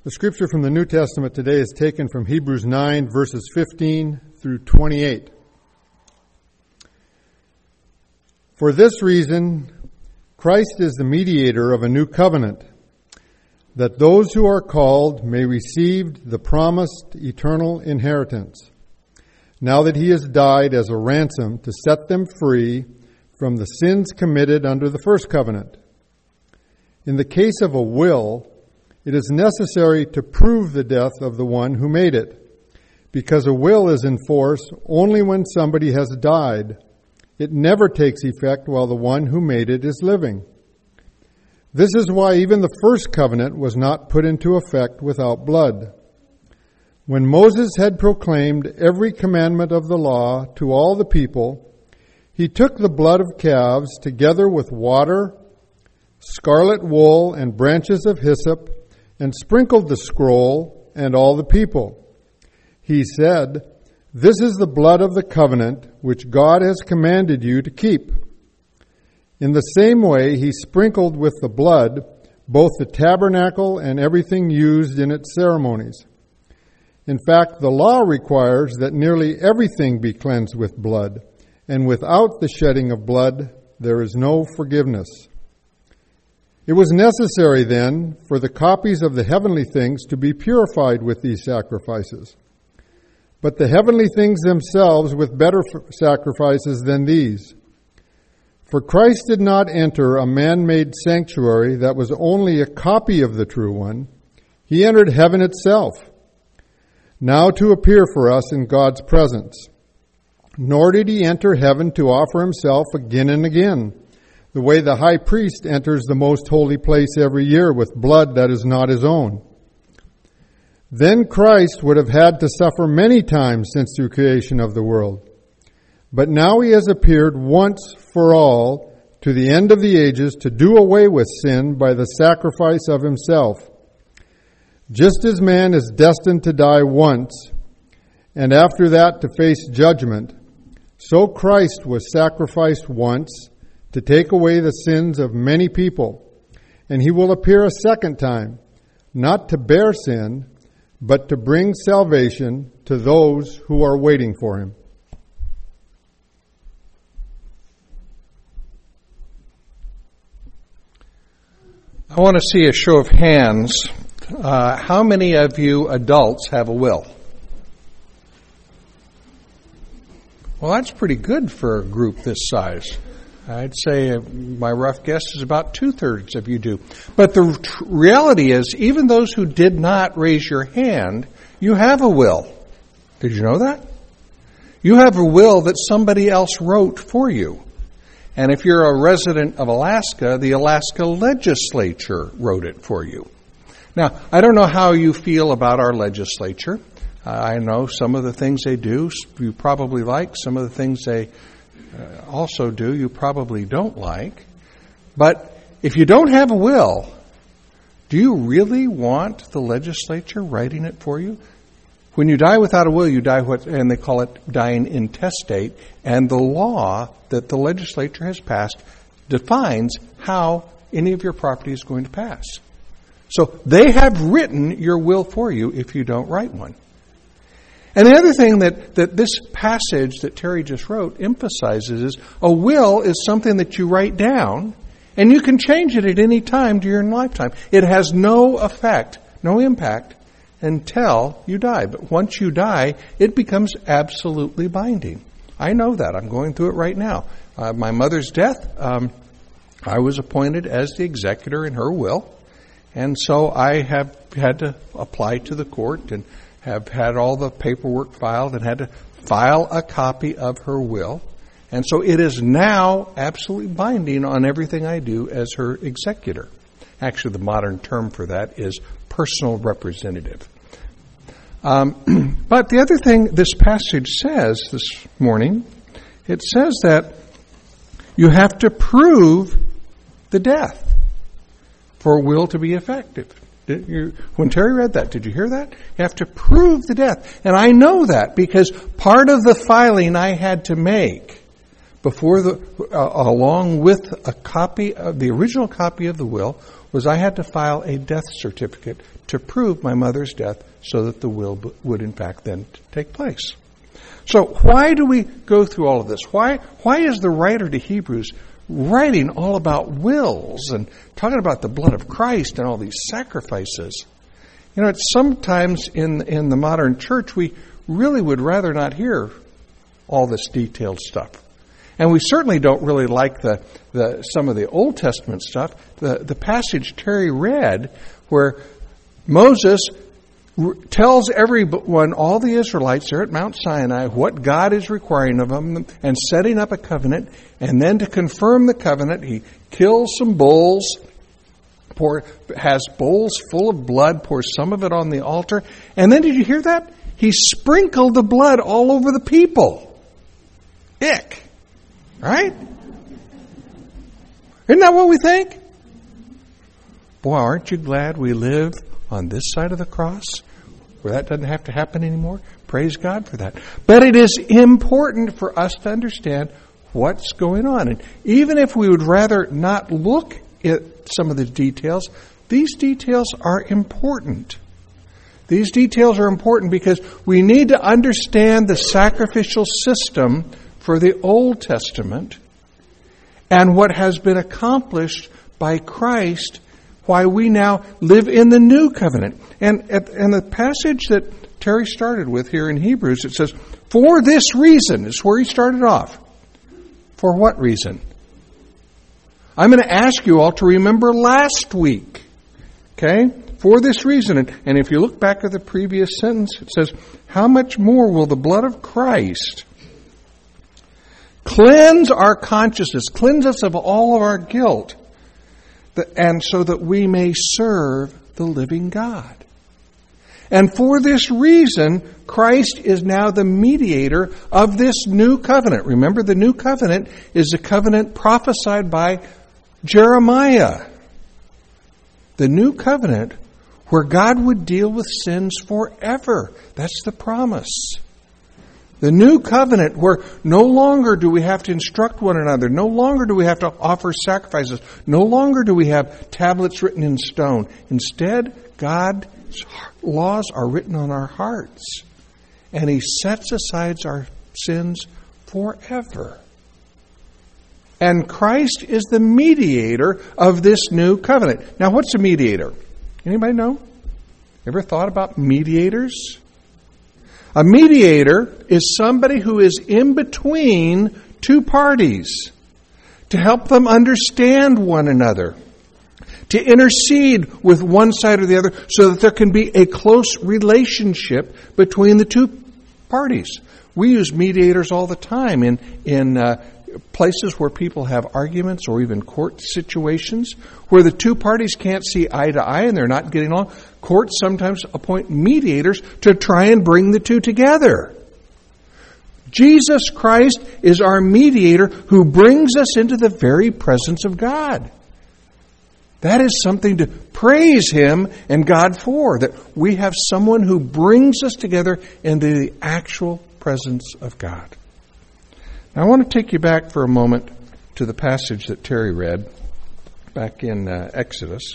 The scripture from the New Testament today is taken from Hebrews 9, verses 15 through 28. For this reason, Christ is the mediator of a new covenant, that those who are called may receive the promised eternal inheritance, now that he has died as a ransom to set them free from the sins committed under the first covenant. In the case of a will, it is necessary to prove the death of the one who made it, because a will is in force only when somebody has died. It never takes effect while the one who made it is living. This is why even the first covenant was not put into effect without blood. When Moses had proclaimed every commandment of the law to all the people, he took the blood of calves together with water, scarlet wool, and branches of hyssop, and sprinkled the scroll and all the people. He said, "This is the blood of the covenant which God has commanded you to keep." In the same way, he sprinkled with the blood both the tabernacle and everything used in its ceremonies. In fact, the law requires that nearly everything be cleansed with blood, and without the shedding of blood, there is no forgiveness. It was necessary then for the copies of the heavenly things to be purified with these sacrifices, but the heavenly things themselves with better sacrifices than these. For Christ did not enter a man-made sanctuary that was only a copy of the true one. He entered heaven itself, now to appear for us in God's presence. Nor did he enter heaven to offer himself again and again, the way the high priest enters the most holy place every year with blood that is not his own. Then Christ would have had to suffer many times since the creation of the world. But now he has appeared once for all to the end of the ages to do away with sin by the sacrifice of himself. Just as man is destined to die once, and after that to face judgment, so Christ was sacrificed once to take away the sins of many people, and he will appear a second time, not to bear sin, but to bring salvation to those who are waiting for him. I want to see a show of hands. How many of you adults have a will? Well, that's pretty good for a group this size. I'd say my rough guess is about 2/3 of you do. But the reality is, even those who did not raise your hand, you have a will. Did you know that? You have a will that somebody else wrote for you. And if you're a resident of Alaska, the Alaska legislature wrote it for you. Now, I don't know how you feel about our legislature. I know some of the things they do you probably like. Some of the things they also do you probably don't like. But if you don't have a will, do you really want the legislature writing it for you? When you die without a will, you die and they call it dying intestate, and the law that the legislature has passed defines how any of your property is going to pass. So they have written your will for you if you don't write one. And the other thing that this passage that Terry just wrote emphasizes is a will is something that you write down, and you can change it at any time during your lifetime. It has no effect, no impact, until you die. But once you die, it becomes absolutely binding. I know that. I'm going through it right now. My mother's death, I was appointed as the executor in her will, and so I have had to apply to the court and have had all the paperwork filed and had to file a copy of her will. And so it is now absolutely binding on everything I do as her executor. Actually, the modern term for that is personal representative. But the other thing this passage says this morning, it says that you have to prove the death for a will to be effective. When Terry read that, did you hear that? You have to prove the death. And I know that because part of the filing I had to make before along with a copy of the original copy of the will was I had to file a death certificate to prove my mother's death so that the will would in fact then take place. So why do we go through all of this? Why is the writer to Hebrews writing all about wills and talking about the blood of Christ and all these sacrifices? You know, it's sometimes in the modern church we really would rather not hear all this detailed stuff. And we certainly don't really like some of the Old Testament stuff. The passage Terry read where Moses tells everyone, all the Israelites there at Mount Sinai, what God is requiring of them and setting up a covenant. And then to confirm the covenant, he kills some bulls, has bowls full of blood, pours some of it on the altar. And then did you hear that? He sprinkled the blood all over the people. Ick. Right? Isn't that what we think? Boy, aren't you glad we live on this side of the cross where that doesn't have to happen anymore? Praise God for that. But it is important for us to understand what's going on. And even if we would rather not look at some of the details, these details are important. These details are important because we need to understand the sacrificial system for the Old Testament and what has been accomplished by Christ, why we now live in the New Covenant. And the passage that Terry started with here in Hebrews, it says, for this reason, is where he started off. For what reason? I'm going to ask you all to remember last week. Okay? For this reason. And if you look back at the previous sentence, it says, how much more will the blood of Christ cleanse our consciousness, cleanse us of all of our guilt, and so that we may serve the living God. And for this reason, Christ is now the mediator of this new covenant. Remember, the new covenant is the covenant prophesied by Jeremiah. The new covenant where God would deal with sins forever. That's the promise. The new covenant where no longer do we have to instruct one another. No longer do we have to offer sacrifices. No longer do we have tablets written in stone. Instead, God's laws are written on our hearts. And He sets aside our sins forever. And Christ is the mediator of this new covenant. Now, what's a mediator? Anybody know? Ever thought about mediators? A mediator is somebody who is in between two parties to help them understand one another, to intercede with one side or the other so that there can be a close relationship between the two parties. We use mediators all the time in places where people have arguments or even court situations where the two parties can't see eye to eye and they're not getting along. Courts sometimes appoint mediators to try and bring the two together. Jesus Christ is our mediator who brings us into the very presence of God. That is something to praise Him and God for, that we have someone who brings us together into the actual presence of God. Now, I want to take you back for a moment to the passage that Terry read back in Exodus.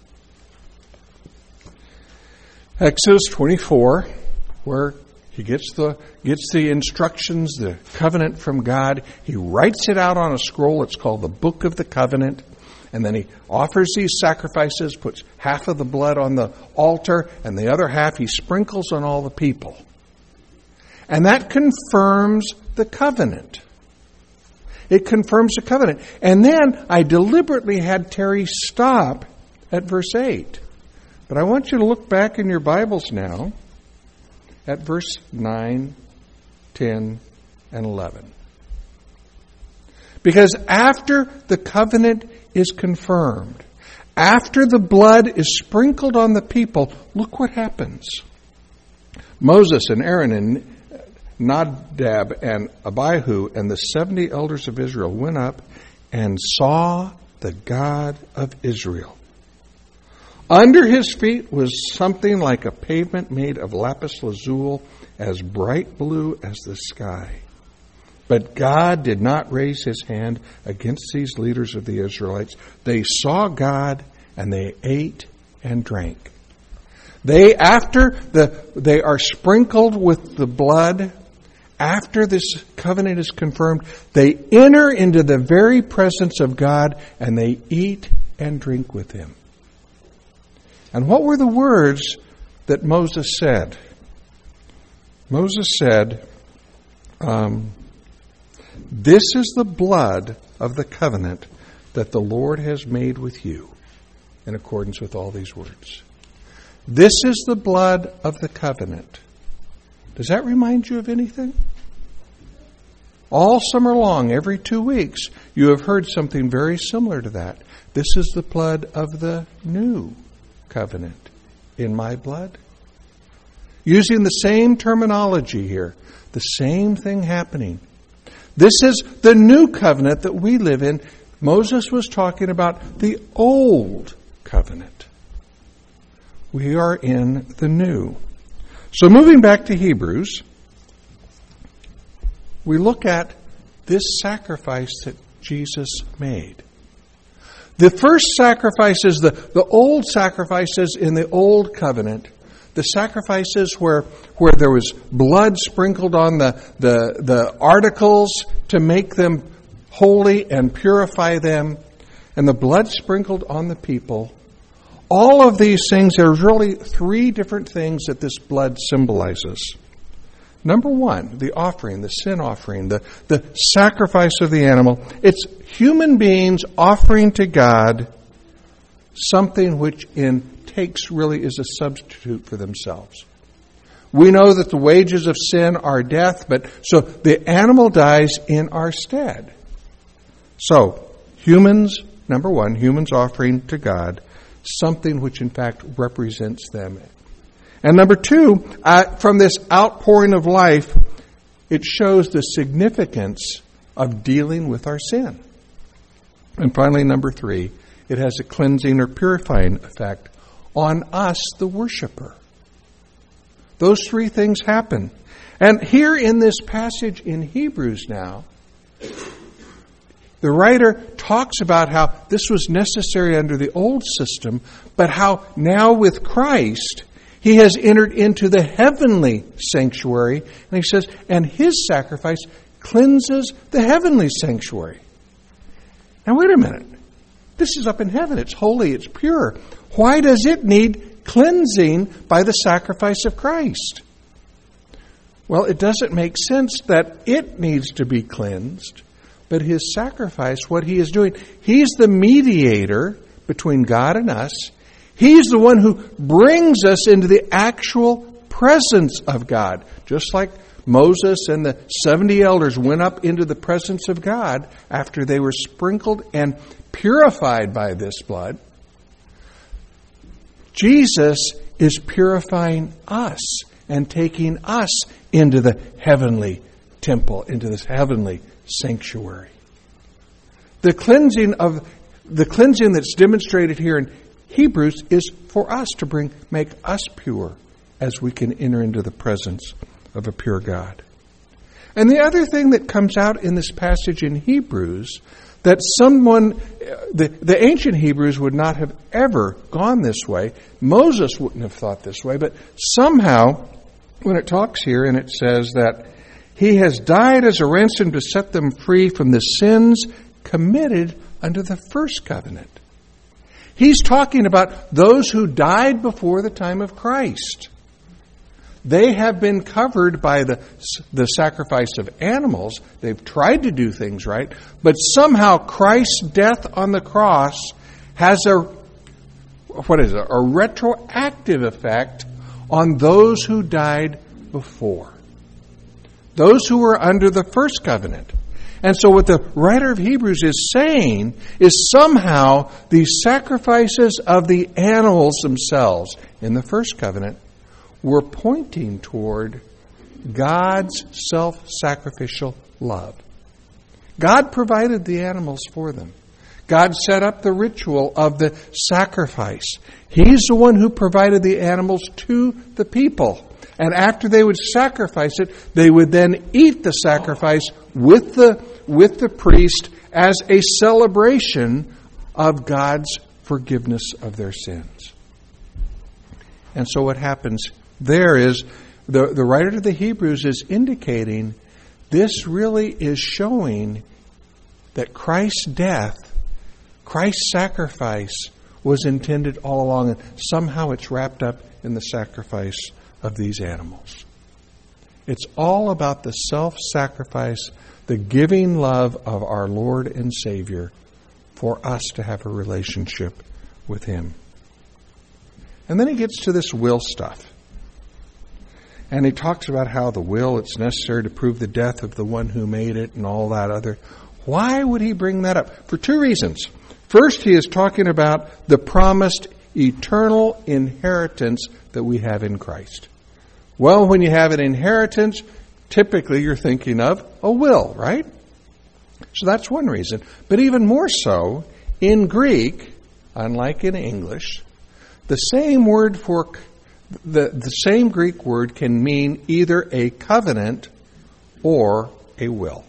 Exodus 24, where he gets the instructions, the covenant from God. He writes it out on a scroll. It's called the Book of the Covenant. And then he offers these sacrifices, puts half of the blood on the altar, and the other half he sprinkles on all the people. And that confirms the covenant. It confirms the covenant. And then I deliberately had Terry stop at verse 8. But I want you to look back in your Bibles now at verse 9, 10, and 11. Because after the covenant is confirmed, after the blood is sprinkled on the people, look what happens. Moses and Aaron and Nadab and Abihu and the 70 elders of Israel went up and saw the God of Israel. Under His feet was something like a pavement made of lapis lazuli, as bright blue as the sky. But God did not raise His hand against these leaders of the Israelites. They saw God and they ate and drank. They are sprinkled with the blood. After this covenant is confirmed, they enter into the very presence of God and they eat and drink with Him. And what were the words that Moses said? Moses said, "This is the blood of the covenant that the Lord has made with you," in accordance with all these words. This is the blood of the covenant. Does that remind you of anything? All summer long, every 2 weeks, you have heard something very similar to that. This is the blood of the new covenant in my blood. Using the same terminology here, the same thing happening. This is the new covenant that we live in. Moses was talking about the old covenant. We are in the new. So moving back to Hebrews, we look at this sacrifice that Jesus made. The first sacrifices, the old sacrifices in the old covenant, the sacrifices where there was blood sprinkled on the articles to make them holy and purify them, and the blood sprinkled on the people. All of these things, there's really 3 different things that this blood symbolizes. Number 1, the offering, the sin offering, the sacrifice of the animal. It's human beings offering to God something which takes really is a substitute for themselves. We know that the wages of sin are death, but so the animal dies in our stead. So, humans, number 1, humans offering to God something which in fact represents them. And number 2, from this outpouring of life, it shows the significance of dealing with our sin. And finally, number 3, it has a cleansing or purifying effect on us, the worshiper. Those 3 things happen. And here in this passage in Hebrews now, the writer talks about how this was necessary under the old system, but how now with Christ, He has entered into the heavenly sanctuary. And he says, and His sacrifice cleanses the heavenly sanctuary. Now wait a minute. This is up in heaven. It's holy. It's pure. Why does it need cleansing by the sacrifice of Christ? Well, it doesn't make sense that it needs to be cleansed, but His sacrifice, what He is doing, He's the mediator between God and us. He's the one who brings us into the actual presence of God. Just like Moses and the 70 elders went up into the presence of God after they were sprinkled and purified by this blood. Jesus is purifying us and taking us into the heavenly temple, into this heavenly sanctuary. The cleansing that's demonstrated here in Hebrews is for us to make us pure as we can enter into the presence of a pure God. And the other thing that comes out in this passage in Hebrews, that the ancient Hebrews would not have ever gone this way. Moses wouldn't have thought this way, but somehow, when it talks here and it says that He has died as a ransom to set them free from the sins committed under the first covenant. He's talking about those who died before the time of Christ. They have been covered by the sacrifice of animals. They've tried to do things right, but somehow Christ's death on the cross has a retroactive effect on those who died before. Those who were under the first covenant. And so what the writer of Hebrews is saying is somehow these sacrifices of the animals themselves in the first covenant were pointing toward God's self-sacrificial love. God provided the animals for them. God set up the ritual of the sacrifice. He's the one who provided the animals to the people. And after they would sacrifice it, they would then eat the sacrifice with the priest as a celebration of God's forgiveness of their sins. And so what happens there is the writer to the Hebrews is indicating this really is showing that Christ's death, Christ's sacrifice was intended all along, and somehow it's wrapped up in the sacrifice of these animals. It's all about the self-sacrifice, the giving love of our Lord and Savior for us to have a relationship with Him. And then he gets to this will stuff. And he talks about how the will, it's necessary to prove the death of the one who made it and all that other. Why would he bring that up? For two reasons. First, he is talking about the promised eternal inheritance that we have in Christ. Well, when you have an inheritance, typically you're thinking of a will, right? So that's one reason. But even more so, in Greek, unlike in English, the same word for the same Greek word can mean either a covenant or a will.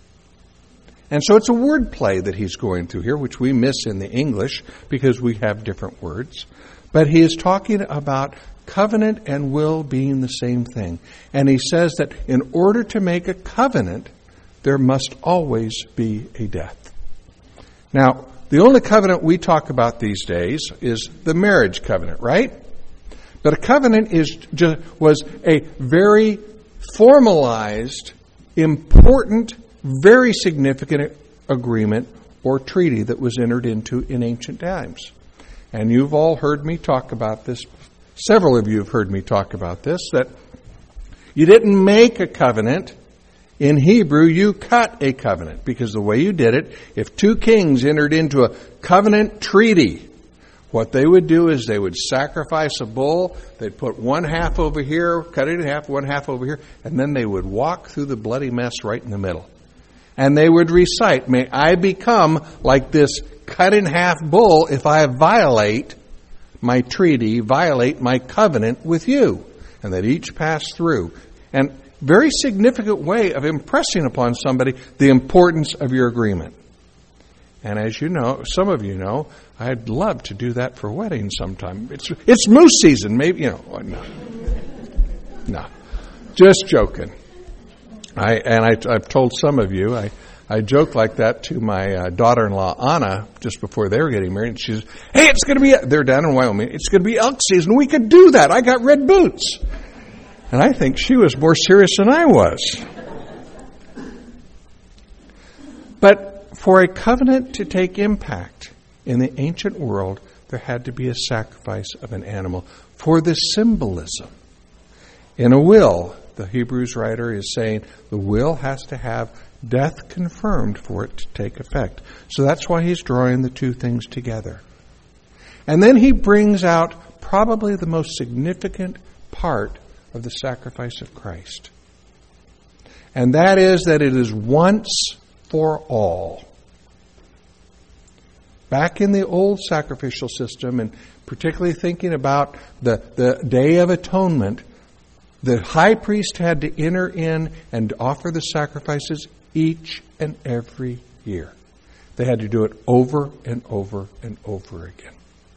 And so it's a word play that he's going through here, which we miss in the English because we have different words. But he is talking about covenant and will being the same thing. And he says that in order to make a covenant, there must always be a death. Now, the only covenant we talk about these days is the marriage covenant, right? But a covenant was a very formalized, important, very significant agreement or treaty that was entered into in ancient times. And you've all heard me talk about this. Several of you have heard me talk about this, that you didn't make a covenant. In Hebrew, you cut a covenant, because the way you did it, if two kings entered into a covenant treaty, what they would do is they would sacrifice a bull, they'd put one half over here, cut it in half, one half over here, and then they would walk through the bloody mess right in the middle. And they would recite, "May I become like this cut in half bull if I violate my treaty, violate my covenant with you." And that each pass through. And very significant way of impressing upon somebody the importance of your agreement. And as you know, some of you know, I'd love to do that for weddings sometime. It's moose season, maybe, no, just joking. I've told some of you, I joke like that to my daughter-in-law, Anna, just before they were getting married. And she says, "Hey, it's going to be," they're down in Wyoming, "it's going to be elk season. We could do that. I got red boots." And I think she was more serious than I was. But for a covenant to take impact in the ancient world, there had to be a sacrifice of an animal for the symbolism. In a will, the Hebrews writer is saying the will has to have death confirmed for it to take effect. So that's why he's drawing the two things together. And then he brings out probably the most significant part of the sacrifice of Christ. And that is that it is once for all. Back in the old sacrificial system, and particularly thinking about the Day of Atonement, the high priest had to enter in and offer the sacrifices each and every year. They had to do it over and over and over again.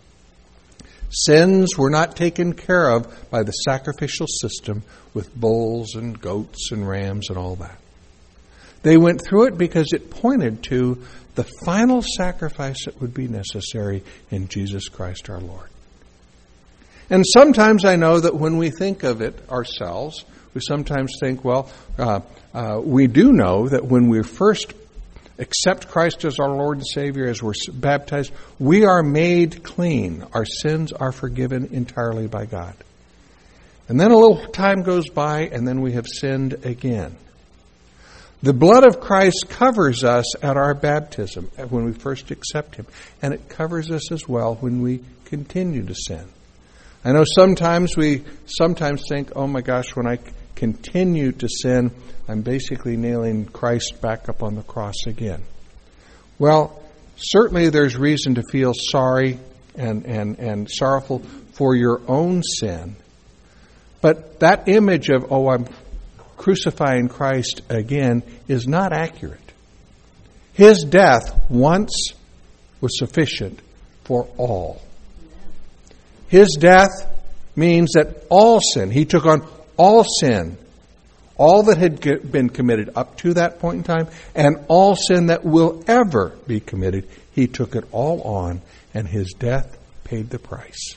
Sins were not taken care of by the sacrificial system with bulls and goats and rams and all that. They went through it because it pointed to the final sacrifice that would be necessary in Jesus Christ our Lord. And sometimes I know that when we think of it ourselves, we sometimes think, we do know that when we first accept Christ as our Lord and Savior, as we're baptized, we are made clean. Our sins are forgiven entirely by God. And then a little time goes by, and then we have sinned again. The blood of Christ covers us at our baptism, when we first accept Him. And it covers us as well when we continue to sin. I know sometimes we think, oh my gosh, when I continue to sin, I'm basically nailing Christ back up on the cross again. Well, certainly there's reason to feel sorry and sorrowful for your own sin. But that image of, I'm crucifying Christ again, is not accurate. His death once was sufficient for all. His death means that all sin, he took on all sin, all that had been committed up to that point in time, and all sin that will ever be committed, he took it all on, and his death paid the price.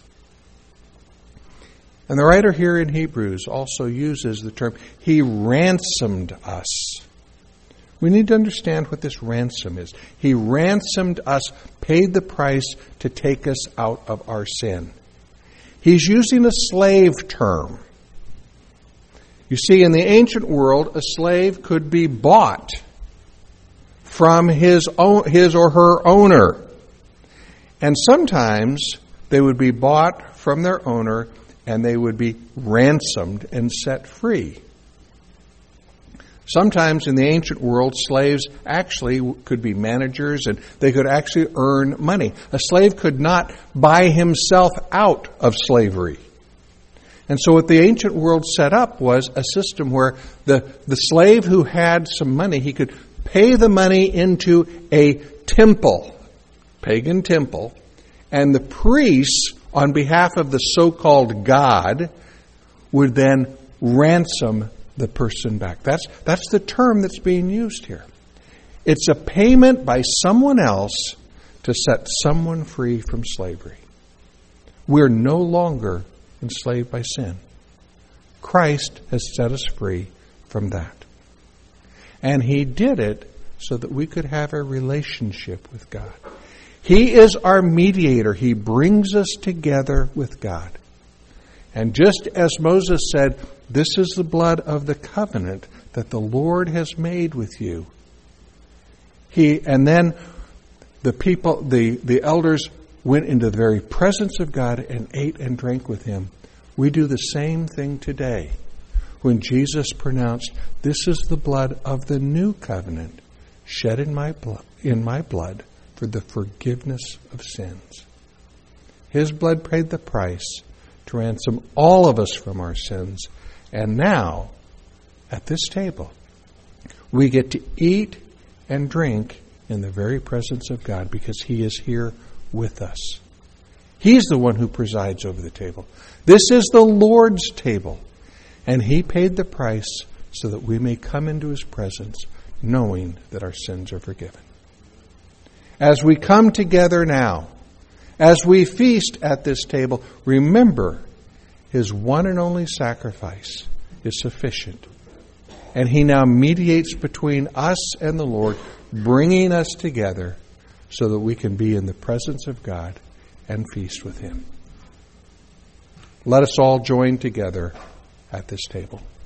And the writer here in Hebrews also uses the term, he ransomed us. We need to understand what this ransom is. He ransomed us, paid the price to take us out of our sin. He's using a slave term. You see, in the ancient world, a slave could be bought from his or her owner. And sometimes they would be bought from their owner and they would be ransomed and set free. Sometimes in the ancient world, slaves actually could be managers and they could actually earn money. A slave could not buy himself out of slavery. And so what the ancient world set up was a system where the slave who had some money, he could pay the money into a temple, pagan temple, and the priests, on behalf of the so-called God, would then ransom the person back. That's the term that's being used here. It's a payment by someone else to set someone free from slavery. We're no longer enslaved by sin. Christ has set us free from that. And he did it so that we could have a relationship with God. He is our mediator. He brings us together with God. And just as Moses said, this is the blood of the covenant that the Lord has made with you. And then the people, the elders went into the very presence of God and ate and drank with him. We do the same thing today when Jesus pronounced, this is the blood of the new covenant shed in my blood for the forgiveness of sins. His blood paid the price to ransom all of us from our sins. And now, at this table, we get to eat and drink in the very presence of God because he is here with us. He's the one who presides over the table. This is the Lord's table. And he paid the price so that we may come into his presence knowing that our sins are forgiven. As we come together now, as we feast at this table, remember his one and only sacrifice is sufficient. And he now mediates between us and the Lord, bringing us together so that we can be in the presence of God and feast with him. Let us all join together at this table.